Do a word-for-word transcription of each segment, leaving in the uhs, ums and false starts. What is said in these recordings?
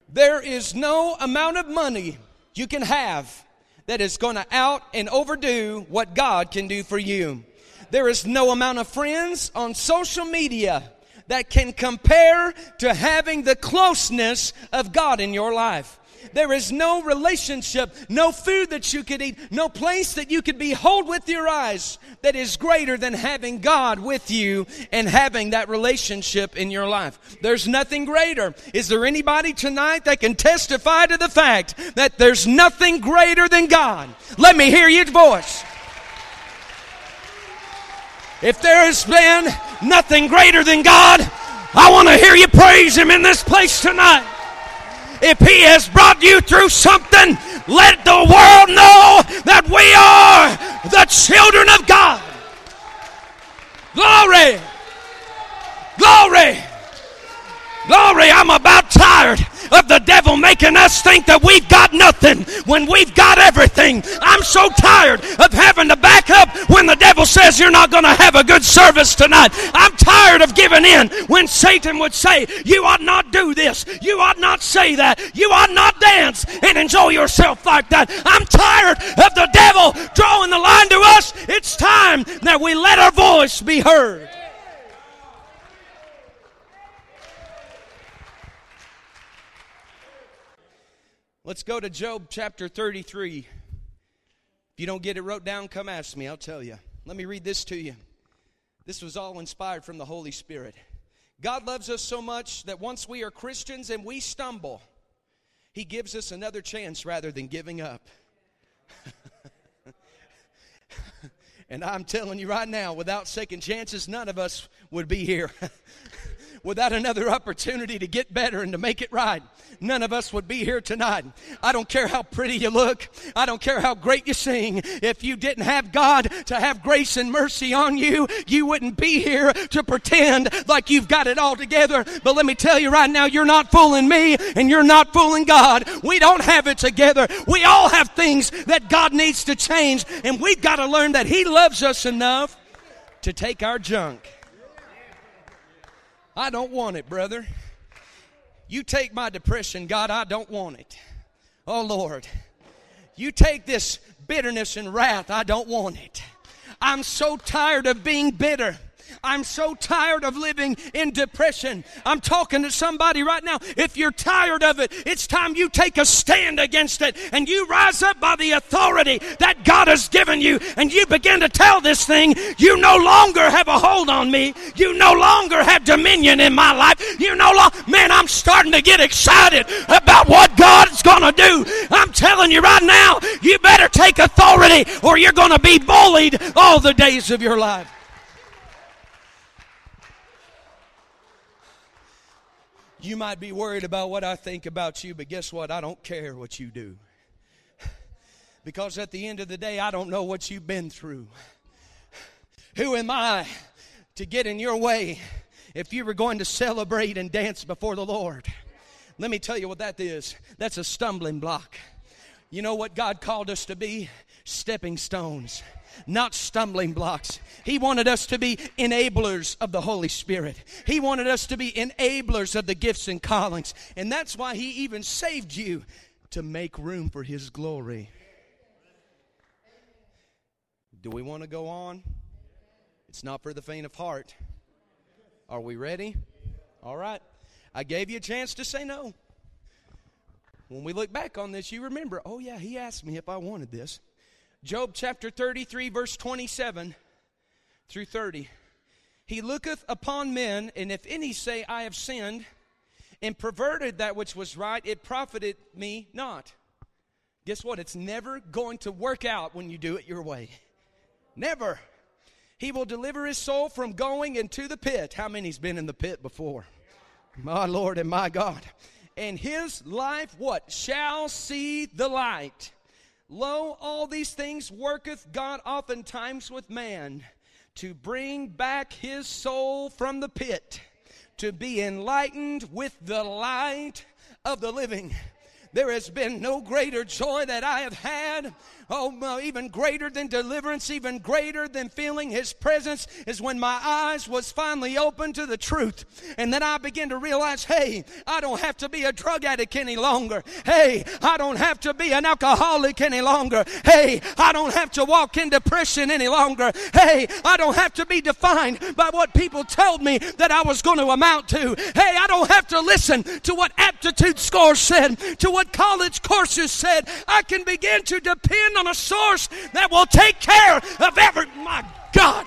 There is no amount of money you can have that is going to out and overdo what God can do for you. There is no amount of friends on social media that can compare to having the closeness of God in your life. There is no relationship, no food that you could eat, no place that you could behold with your eyes that is greater than having God with you and having that relationship in your life. There's nothing greater. Is there anybody tonight that can testify to the fact that there's nothing greater than God? Let me hear your voice. If there has been nothing greater than God, I want to hear you praise Him in this place tonight. If He has brought you through something, let the world know that we are the children of God. Glory! Glory! Glory! I'm about tired of the devil making us think that we've got nothing when we've got everything. I'm so tired of having to back up when the devil says you're not going to have a good service tonight. I'm tired of giving in when Satan would say, you ought not do this, you ought not say that, you ought not dance and enjoy yourself like that. I'm tired of the devil drawing the line to us. It's time that we let our voice be heard. Let's go to Job chapter thirty-three. If you don't get it wrote down, come ask me. I'll tell you. Let me read this to you. This was all inspired from the Holy Spirit. God loves us so much that once we are Christians and we stumble, He gives us another chance rather than giving up. And I'm telling you right now, without second chances, none of us would be here. Without another opportunity to get better and to make it right, none of us would be here tonight. I don't care how pretty you look. I don't care how great you sing. If you didn't have God to have grace and mercy on you, you wouldn't be here to pretend like you've got it all together. But let me tell you right now, you're not fooling me and you're not fooling God. We don't have it together. We all have things that God needs to change, and we've got to learn that He loves us enough to take our junk. I don't want it, brother. You take my depression, God, I don't want it. Oh, Lord. You take this bitterness and wrath, I don't want it. I'm so tired of being bitter. I'm so tired of living in depression. I'm talking to somebody right now. If you're tired of it, it's time you take a stand against it and you rise up by the authority that God has given you, and you begin to tell this thing, you no longer have a hold on me. You no longer have dominion in my life. You no longer, man, I'm starting to get excited about what God's going to do. I'm telling you right now, you better take authority or you're going to be bullied all the days of your life. You might be worried about what I think about you, but guess what? I don't care what you do. Because at the end of the day, I don't know what you've been through. Who am I to get in your way if you were going to celebrate and dance before the Lord? Let me tell you what that is. That's a stumbling block. You know what God called us to be? Stepping stones, not stumbling blocks. He wanted us to be enablers of the Holy Spirit. He wanted us to be enablers of the gifts and callings. And that's why He even saved you, to make room for His glory. Do we want to go on? It's not for the faint of heart. Are we ready? All right. I gave you a chance to say no. When we look back on this, you remember, oh yeah, He asked me if I wanted this. Job chapter thirty-three, verse twenty-seven through thirty. He looketh upon men, and if any say, I have sinned, and perverted that which was right, it profited me not. Guess what? It's never going to work out when you do it your way. Never. He will deliver his soul from going into the pit. How many's been in the pit before? My Lord and my God. And his life, what? Shall see the light. Lo, all these things worketh God oftentimes with man, to bring back his soul from the pit, to be enlightened with the light of the living. There has been no greater joy that I have had oh, uh, even greater than deliverance, even greater than feeling His presence is when my eyes was finally open to the truth. And then I began to realize, hey, I don't have to be a drug addict any longer. Hey, I don't have to be an alcoholic any longer. Hey, I don't have to walk in depression any longer. Hey, I don't have to be defined by what people told me that I was going to amount to. Hey, I don't have to listen to what aptitude scores said, to what college courses said. I can begin to depend on a source that will take care of every, my God.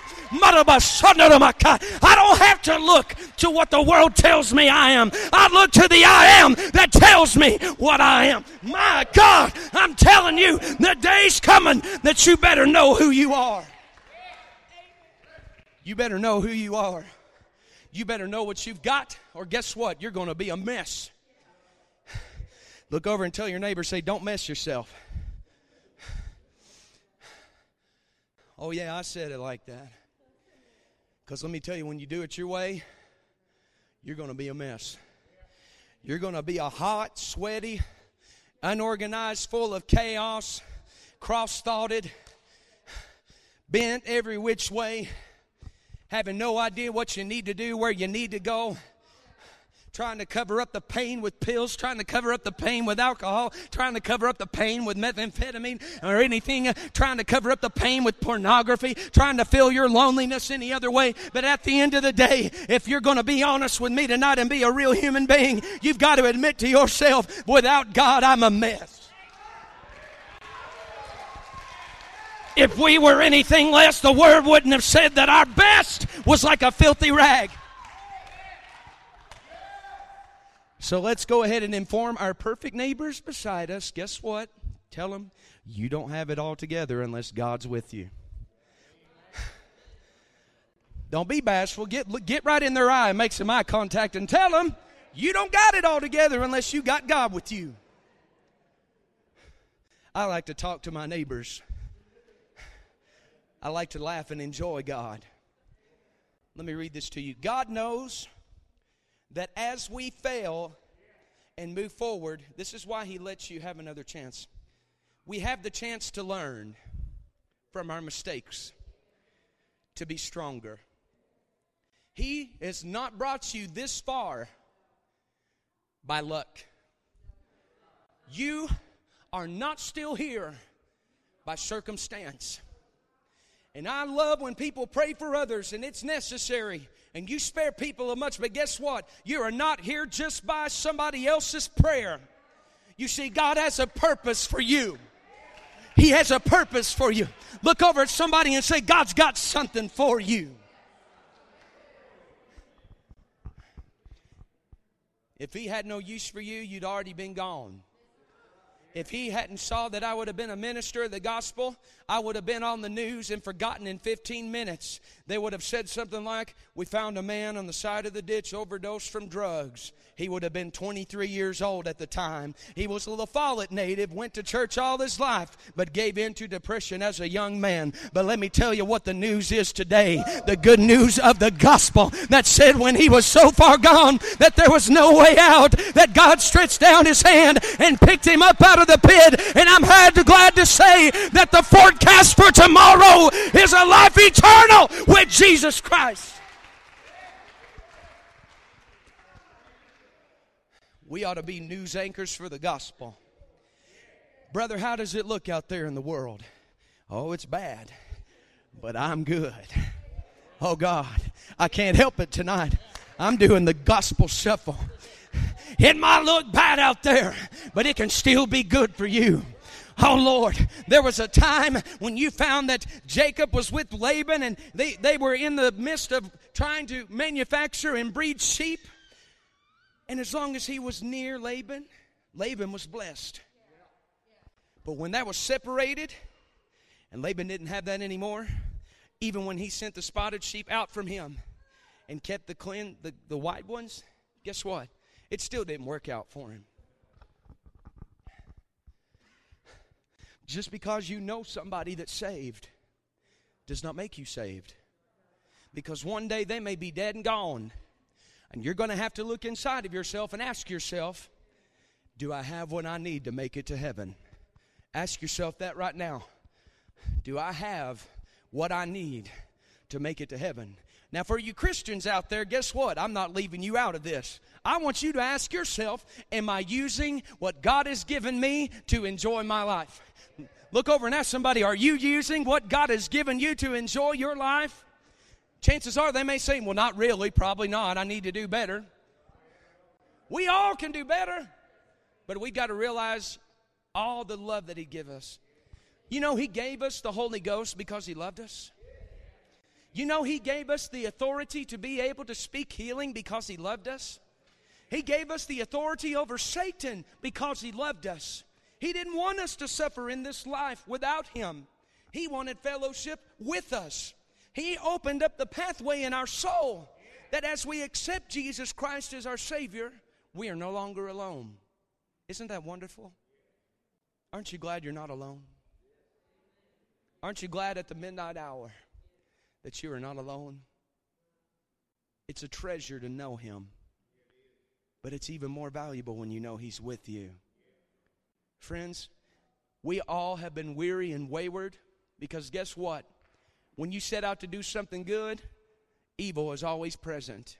I don't have to look to what the world tells me I am. I look to the I am that tells me what I am. My God, I'm telling you, the day's coming that you better know who you are. You better know who you are. You better know what you've got, or guess what? You're going to be a mess. Look over and tell your neighbor, say, don't mess yourself. Oh, yeah, I said it like that. Because let me tell you, when you do it your way, you're going to be a mess. You're going to be a hot, sweaty, unorganized, full of chaos, cross-thoughted, bent every which way, having no idea what you need to do, where you need to go, trying to cover up the pain with pills, trying to cover up the pain with alcohol, trying to cover up the pain with methamphetamine or anything, uh, trying to cover up the pain with pornography, trying to fill your loneliness any other way. But at the end of the day, if you're going to be honest with me tonight and be a real human being, you've got to admit to yourself, without God, I'm a mess. If we were anything less, the Word wouldn't have said that our best was like a filthy rag. So let's go ahead and inform our perfect neighbors beside us. Guess what? Tell them you don't have it all together unless God's with you. Don't be bashful. Get, get right in their eye and make some eye contact and tell them you don't got it all together unless you got God with you. I like to talk to my neighbors. I like to laugh and enjoy God. Let me read this to you. God knows that as we fail and move forward, this is why He lets you have another chance. We have the chance to learn from our mistakes, to be stronger. He has not brought you this far by luck. You are not still here by circumstance. And I love when people pray for others, and it's necessary. And you spare people a much, but guess what? You are not here just by somebody else's prayer. You see, God has a purpose for you. He has a purpose for you. Look over at somebody and say, God's got something for you. If He had no use for you, you'd already been gone. If He hadn't saw that I would have been a minister of the gospel, I would have been on the news and forgotten in fifteen minutes. They would have said something like, we found a man on the side of the ditch overdosed from drugs. He would have been twenty-three years old at the time. He was a La Follette native, went to church all his life, but gave in to depression as a young man. But let me tell you what the news is today. The good news of the gospel that said when he was so far gone that there was no way out, that God stretched down His hand and picked him up out of the pit. And I'm glad to say that the forecast for tomorrow is a life eternal with Jesus Christ. We ought to be news anchors for the gospel. Brother, how does it look out there in the world? Oh, it's bad, but I'm good. Oh, God, I can't help it tonight. I'm doing the gospel shuffle. It might look bad out there, but it can still be good for you. Oh, Lord, there was a time when you found that Jacob was with Laban and they, they were in the midst of trying to manufacture and breed sheep. And as long as he was near Laban, Laban was blessed. But when that was separated, and Laban didn't have that anymore, even when he sent the spotted sheep out from him and kept the clean, the, the white ones, guess what? It still didn't work out for him. Just because you know somebody that's saved does not make you saved. Because one day they may be dead and gone. And you're going to have to look inside of yourself and ask yourself, do I have what I need to make it to heaven? Ask yourself that right now. Do I have what I need to make it to heaven? Now, for you Christians out there, guess what? I'm not leaving you out of this. I want you to ask yourself, am I using what God has given me to enjoy my life? Look over and ask somebody, are you using what God has given you to enjoy your life? Chances are they may say, well, not really, probably not. I need to do better. We all can do better, but we've got to realize all the love that He gave us. You know, He gave us the Holy Ghost because He loved us. You know, He gave us the authority to be able to speak healing because He loved us. He gave us the authority over Satan because He loved us. He didn't want us to suffer in this life without Him. He wanted fellowship with us. He opened up the pathway in our soul that as we accept Jesus Christ as our Savior, we are no longer alone. Isn't that wonderful? Aren't you glad you're not alone? Aren't you glad at the midnight hour that you are not alone? It's a treasure to know Him, but it's even more valuable when you know He's with you. Friends, we all have been weary and wayward because guess what? When you set out to do something good, evil is always present.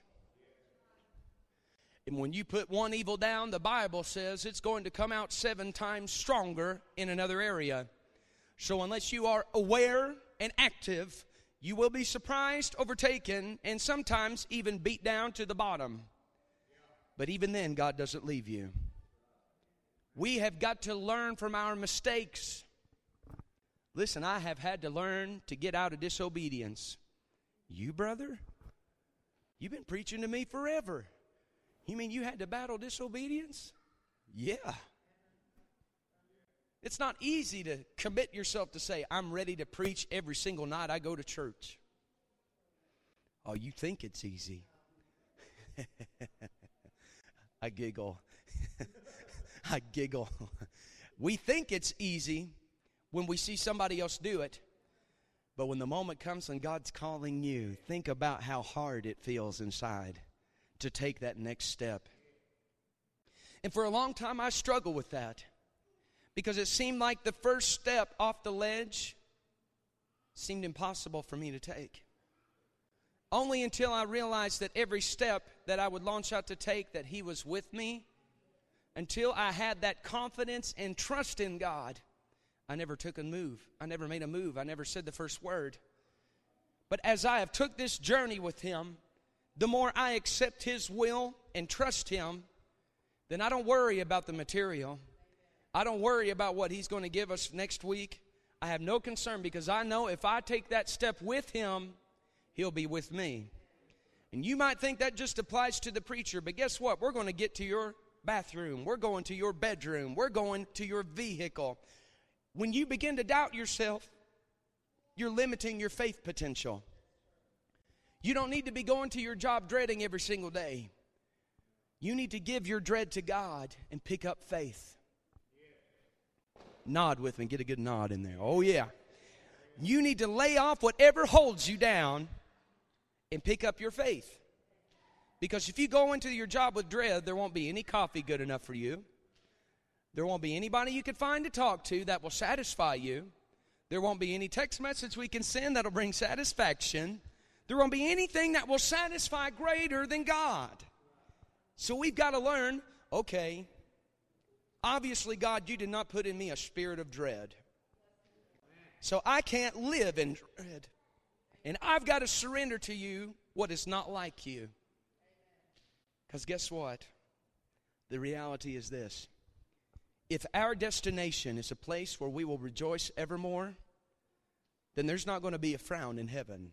And when you put one evil down, the Bible says it's going to come out seven times stronger in another area. So unless you are aware and active, you will be surprised, overtaken, and sometimes even beat down to the bottom. But even then, God doesn't leave you. We have got to learn from our mistakes. Listen, I have had to learn to get out of disobedience. You, brother? You've been preaching to me forever. You mean you had to battle disobedience? Yeah. It's not easy to commit yourself to say, I'm ready to preach every single night I go to church. Oh, you think it's easy. I giggle. I giggle. We think it's easy when we see somebody else do it. But when the moment comes when God's calling you, think about how hard it feels inside to take that next step. And for a long time I struggled with that because it seemed like the first step off the ledge seemed impossible for me to take. Only until I realized that every step that I would launch out to take, that He was with me, until I had that confidence and trust in God, I never took a move. I never made a move. I never said the first word. But as I have took this journey with Him, the more I accept His will and trust Him, then I don't worry about the material. I don't worry about what He's going to give us next week. I have no concern because I know if I take that step with Him, He'll be with me. And you might think that just applies to the preacher, but guess what? We're going to get to your bathroom. We're going to your bedroom. We're going to your vehicle. When you begin to doubt yourself, you're limiting your faith potential. You don't need to be going to your job dreading every single day. You need to give your dread to God and pick up faith. Nod with me. Get a good nod in there. Oh, yeah. You need to lay off whatever holds you down and pick up your faith. Because if you go into your job with dread, there won't be any coffee good enough for you. There won't be anybody you can find to talk to that will satisfy you. There won't be any text message we can send that'll bring satisfaction. There won't be anything that will satisfy greater than God. So we've got to learn, okay, obviously, God, you did not put in me a spirit of dread. So I can't live in dread. And I've got to surrender to you what is not like you. Because guess what? The reality is this. If our destination is a place where we will rejoice evermore, then there's not going to be a frown in heaven.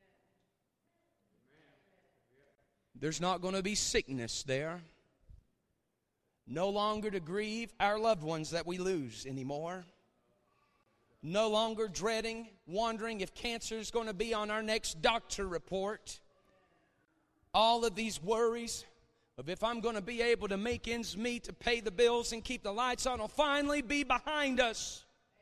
There's not going to be sickness there. No longer to grieve our loved ones that we lose anymore. No longer dreading, wondering if cancer is going to be on our next doctor report. All of these worries of if I'm going to be able to make ends meet to pay the bills and keep the lights on will finally be behind us.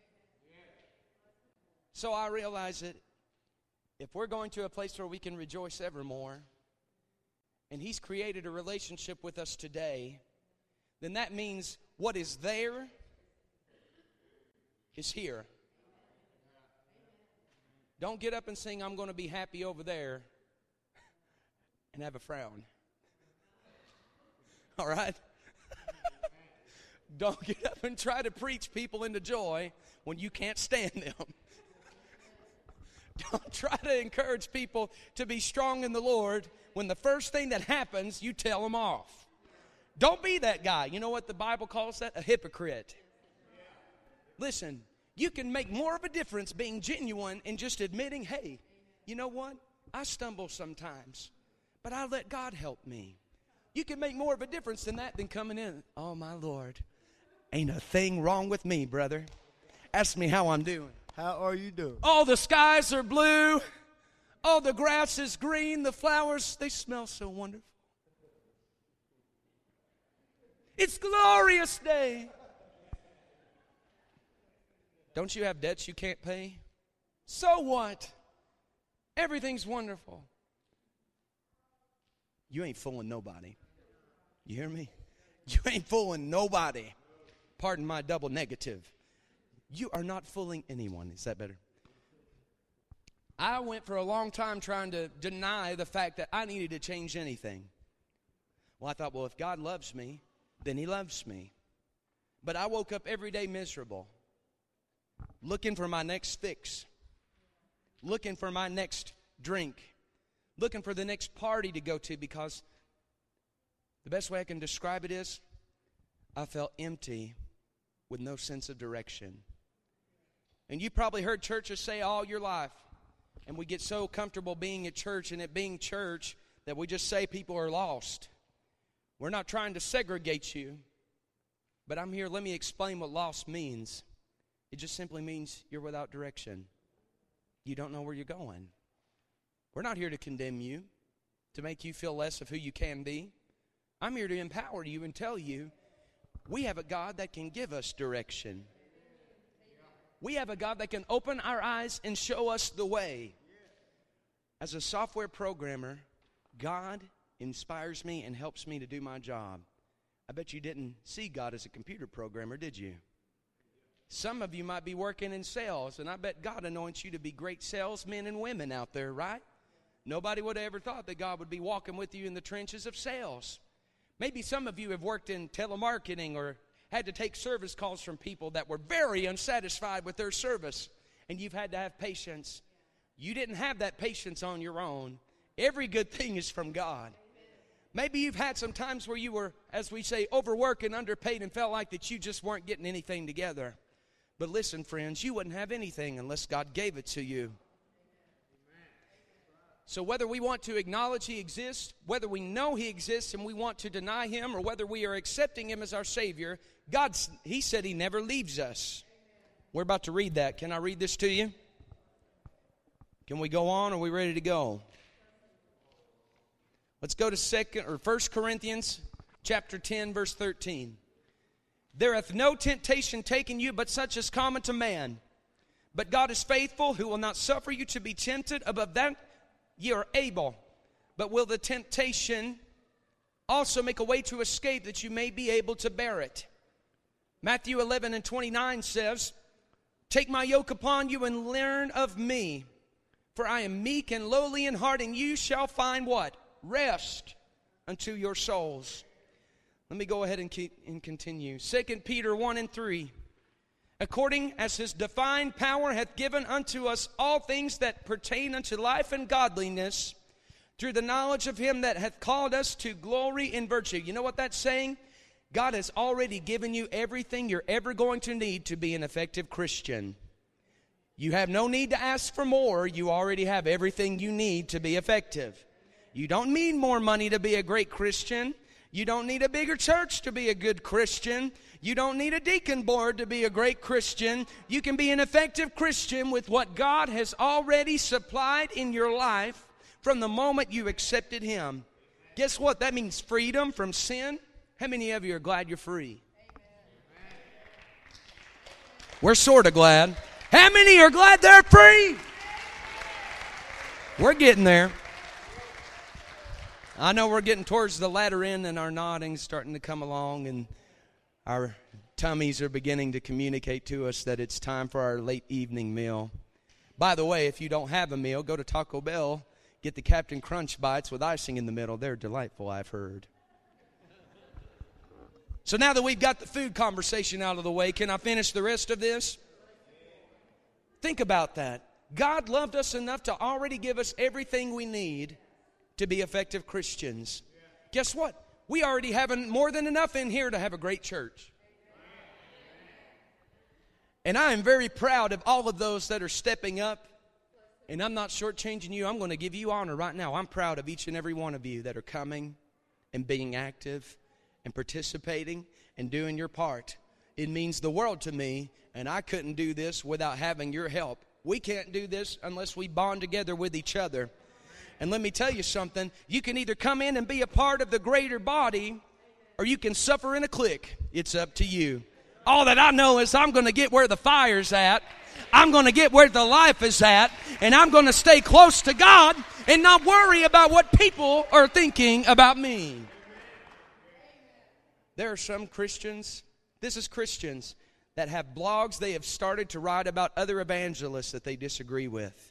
So I realize that if we're going to a place where we can rejoice evermore, and He's created a relationship with us today, then that means what is there is here. Don't get up and sing, I'm going to be happy over there, and have a frown. All right? Don't get up and try to preach people into joy when you can't stand them. Don't try to encourage people to be strong in the Lord when the first thing that happens, you tell them off. Don't be that guy. You know what the Bible calls that? A hypocrite. Listen, you can make more of a difference being genuine and just admitting, hey, you know what? I stumble sometimes, but I let God help me. You can make more of a difference than that than coming in. Oh, my Lord, ain't a thing wrong with me, brother. Ask me how I'm doing. How are you doing? Oh, the skies are blue. Oh, the grass is green. The flowers, they smell so wonderful. It's glorious day. Don't you have debts you can't pay? So what? Everything's wonderful. You ain't fooling nobody. You hear me? You ain't fooling nobody. Pardon my double negative. You are not fooling anyone. Is that better? I went for a long time trying to deny the fact that I needed to change anything. Well, I thought, well, if God loves me, then He loves me. But I woke up every day miserable, looking for my next fix, looking for my next drink, looking for the next party to go to, because the best way I can describe it is I felt empty with no sense of direction. And you probably heard churches say all your life, and we get so comfortable being at church and it being church that we just say people are lost. We're not trying to segregate you, but I'm here, let me explain what lost means. It just simply means you're without direction. You don't know where you're going. We're not here to condemn you, to make you feel less of who you can be. I'm here to empower you and tell you we have a God that can give us direction. We have a God that can open our eyes and show us the way. As a software programmer, God inspires me and helps me to do my job. I bet you didn't see God as a computer programmer, did you? Some of you might be working in sales, and I bet God anoints you to be great salesmen and women out there, right? Nobody would have ever thought that God would be walking with you in the trenches of sales. Maybe some of you have worked in telemarketing or had to take service calls from people that were very unsatisfied with their service, and you've had to have patience. You didn't have that patience on your own. Every good thing is from God. Maybe you've had some times where you were, as we say, overworked and underpaid and felt like that you just weren't getting anything together. But listen, friends, you wouldn't have anything unless God gave it to you. So whether we want to acknowledge He exists, whether we know He exists and we want to deny Him, or whether we are accepting Him as our Savior, God, He said He never leaves us. We're about to read that. Can I read this to you? Can we go on? Are we ready to go? Let's go to second or First Corinthians chapter ten, verse thirteen. There hath no temptation taken you but such as common to man. But God is faithful, who will not suffer you to be tempted above that ye are able, but will the temptation also make a way to escape, that you may be able to bear it. Matthew eleven and twenty-nine says, take my yoke upon you and learn of me, for I am meek and lowly in heart, and you shall find what? Rest unto your souls. Let me go ahead and, keep, and continue. Second Peter one and three. According as His divine power hath given unto us all things that pertain unto life and godliness, through the knowledge of Him that hath called us to glory and virtue. You know what that's saying? God has already given you everything you're ever going to need to be an effective Christian. You have no need to ask for more. You already have everything you need to be effective. You don't need more money to be a great Christian. You don't need a bigger church to be a good Christian. You don't need a deacon board to be a great Christian. You can be an effective Christian with what God has already supplied in your life from the moment you accepted Him. Guess what? That means freedom from sin. How many of you are glad you're free? Amen. We're sort of glad. How many are glad they're free? We're getting there. I know we're getting towards the latter end, and our nodding's starting to come along, and our tummies are beginning to communicate to us that it's time for our late evening meal. By the way, if you don't have a meal, go to Taco Bell, get the Captain Crunch bites with icing in the middle. They're delightful, I've heard. So now that we've got the food conversation out of the way, can I finish the rest of this? Think about that. God loved us enough to already give us everything we need to be effective Christians. Guess what? We already have more than enough in here to have a great church. And I am very proud of all of those that are stepping up. And I'm not shortchanging you. I'm going to give you honor right now. I'm proud of each and every one of you that are coming and being active and participating and doing your part. It means the world to me, and I couldn't do this without having your help. We can't do this unless we bond together with each other. And let me tell you something. You can either come in and be a part of the greater body, or you can suffer in a clique. It's up to you. All that I know is I'm going to get where the fire's at. I'm going to get where the life is at. And I'm going to stay close to God and not worry about what people are thinking about me. There are some Christians, this is Christians, that have blogs they have started to write about other evangelists that they disagree with.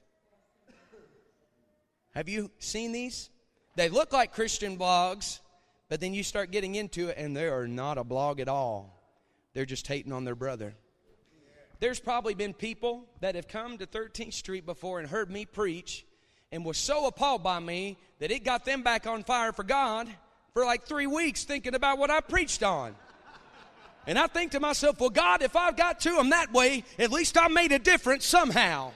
Have you seen these? They look like Christian blogs, but then you start getting into it and they are not a blog at all. They're just hating on their brother. There's probably been people that have come to thirteenth Street before and heard me preach and was so appalled by me that it got them back on fire for God for like three weeks thinking about what I preached on. And I think to myself, well, God, if I got to them that way, at least I made a difference somehow.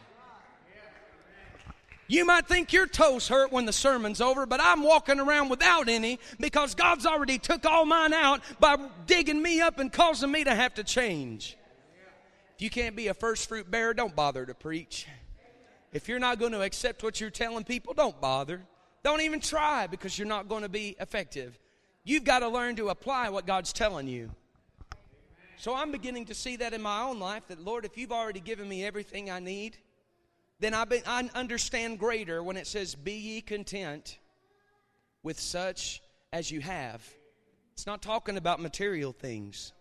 You might think your toes hurt when the sermon's over, but I'm walking around without any because God's already took all mine out by digging me up and causing me to have to change. If you can't be a first fruit bearer, don't bother to preach. If you're not going to accept what you're telling people, don't bother. Don't even try because you're not going to be effective. You've got to learn to apply what God's telling you. So I'm beginning to see that in my own life, that, Lord, if you've already given me everything I need, then I, be, I understand greater when it says, be ye content with such as you have. It's not talking about material things.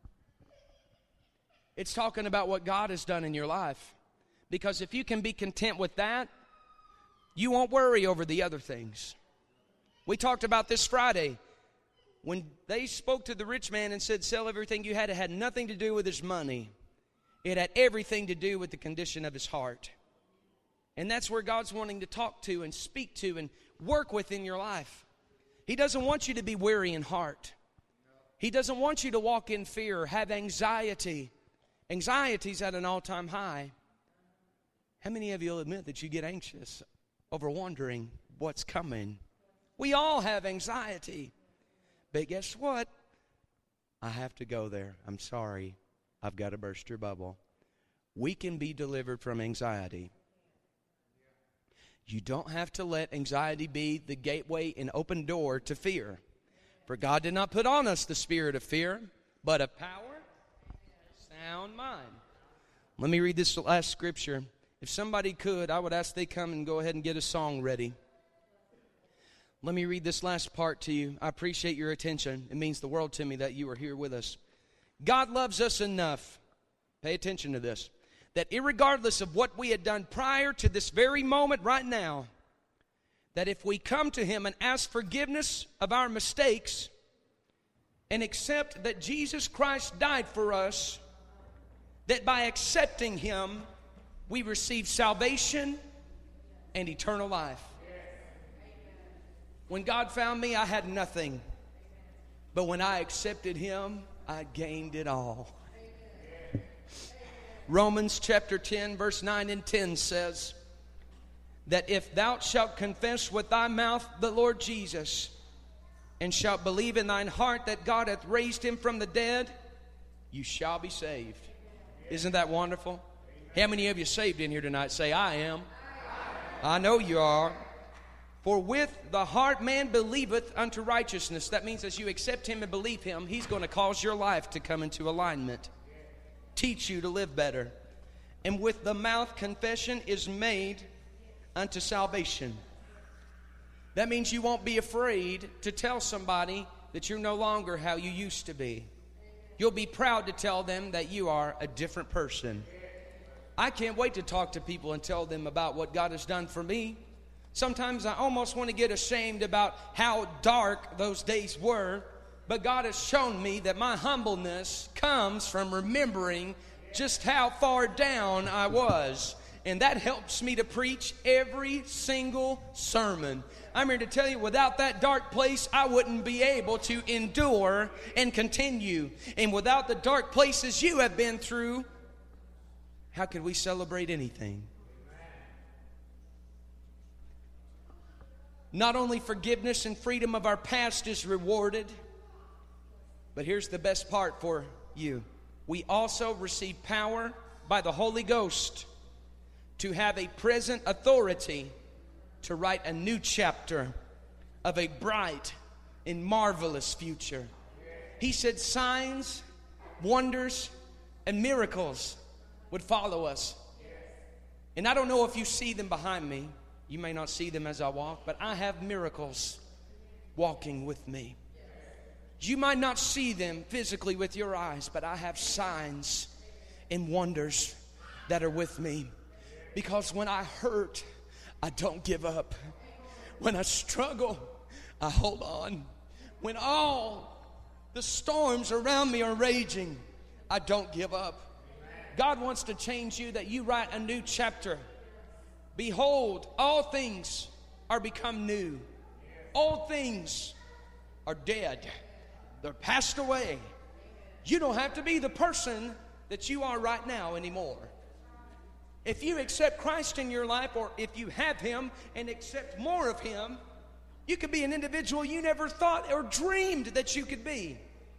It's talking about what God has done in your life. Because if you can be content with that, you won't worry over the other things. We talked about this Friday. When they spoke to the rich man and said, sell everything you had, it had nothing to do with his money. It had everything to do with the condition of his heart. And that's where God's wanting to talk to and speak to and work with in your life. He doesn't want you to be weary in heart. He doesn't want you to walk in fear or have anxiety. Anxiety's at an all-time high. How many of you will admit that you get anxious over wondering what's coming? We all have anxiety. But guess what? I have to go there. I'm sorry. I've got to burst your bubble. We can be delivered from anxiety. You don't have to let anxiety be the gateway and open door to fear. For God did not put on us the spirit of fear, but of power, sound mind. Let me read this last scripture. If somebody could, I would ask they come and go ahead and get a song ready. Let me read this last part to you. I appreciate your attention. It means the world to me that you are here with us. God loves us enough, pay attention to this, that irregardless of what we had done prior to this very moment right now, that if we come to Him and ask forgiveness of our mistakes and accept that Jesus Christ died for us, that by accepting Him, we receive salvation and eternal life. When God found me, I had nothing. But when I accepted Him, I gained it all. Romans chapter ten, verse nine and ten says that if thou shalt confess with thy mouth the Lord Jesus, and shalt believe in thine heart that God hath raised Him from the dead, you shall be saved. Isn't that wonderful? How many of you saved in here tonight? Say, I am. I know you are. For with the heart man believeth unto righteousness. That means as you accept Him and believe Him, He's going to cause your life to come into alignment. Teach you to live better. And with the mouth confession is made unto salvation. That means you won't be afraid to tell somebody that you're no longer how you used to be. You'll be proud to tell them that you are a different person. I can't wait to talk to people and tell them about what God has done for me. Sometimes I almost want to get ashamed about how dark those days were, but God has shown me that my humbleness comes from remembering just how far down I was. And that helps me to preach every single sermon. I'm here to tell you, without that dark place, I wouldn't be able to endure and continue. And without the dark places you have been through, how could we celebrate anything? Not only forgiveness and freedom of our past is rewarded, but here's the best part for you. We also receive power by the Holy Ghost to have a present authority to write a new chapter of a bright and marvelous future. He said signs, wonders, and miracles would follow us. And I don't know if you see them behind me. You may not see them as I walk, but I have miracles walking with me. You might not see them physically with your eyes, but I have signs and wonders that are with me. Because when I hurt, I don't give up. When I struggle, I hold on. When all the storms around me are raging, I don't give up. God wants to change you, that you write a new chapter. Behold, all things are become new. All things are dead. They're passed away. You don't have to be the person that you are right now anymore. If you accept Christ in your life, or if you have Him and accept more of Him, you could be an individual you never thought or dreamed that you could be.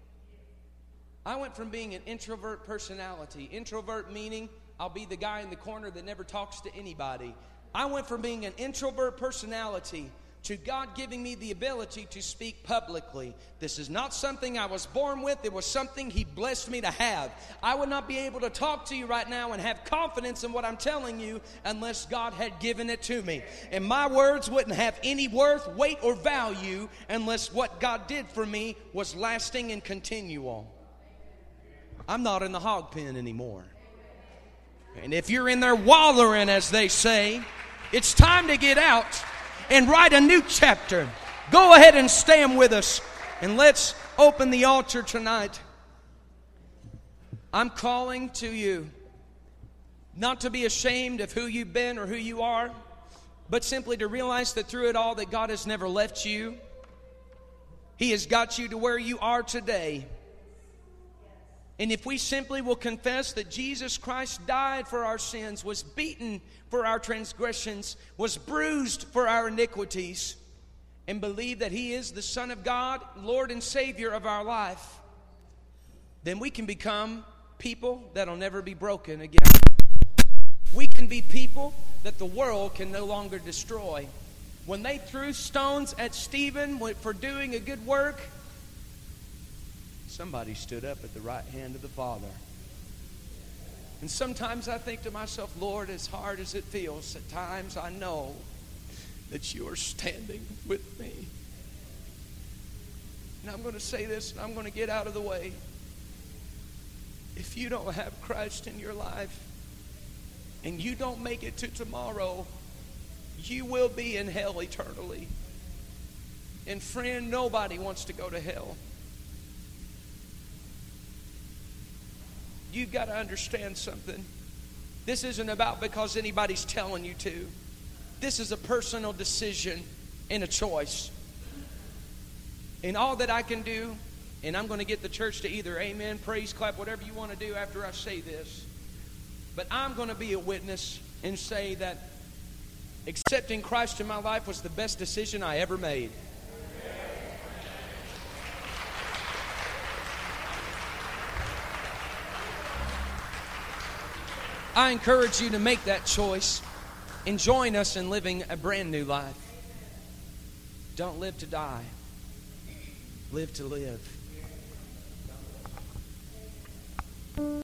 I went from being an introvert personality, introvert meaning I'll be the guy in the corner that never talks to anybody. I went from being an introvert personality to God giving me the ability to speak publicly. This is not something I was born with. It was something He blessed me to have. I would not be able to talk to you right now and have confidence in what I'm telling you unless God had given it to me. And my words wouldn't have any worth, weight, or value unless what God did for me was lasting and continual. I'm not in the hog pen anymore. And if you're in there wallowing, as they say, it's time to get out and write a new chapter. Go ahead and stand with us, and let's open the altar tonight. I'm calling to you not to be ashamed of who you've been or who you are, but simply to realize that through it all that God has never left you. He has got you to where you are today. And if we simply will confess that Jesus Christ died for our sins, was beaten for our transgressions, was bruised for our iniquities, and believe that He is the Son of God, Lord and Savior of our life, then we can become people that'll never be broken again. We can be people that the world can no longer destroy. When they threw stones at Stephen for doing a good work, somebody stood up at the right hand of the Father. And sometimes I think to myself, Lord, as hard as it feels, at times I know that you are standing with me. And I'm going to say this, and I'm going to get out of the way. If you don't have Christ in your life, and you don't make it to tomorrow, you will be in hell eternally. And friend, nobody wants to go to hell. You've got to understand something. This isn't about because anybody's telling you to. This is a personal decision and a choice. And all that I can do, and I'm going to get the church to either amen, praise, clap, whatever you want to do after I say this. But I'm going to be a witness and say that accepting Christ in my life was the best decision I ever made. I encourage you to make that choice and join us in living a brand new life. Don't live to die. Live to live.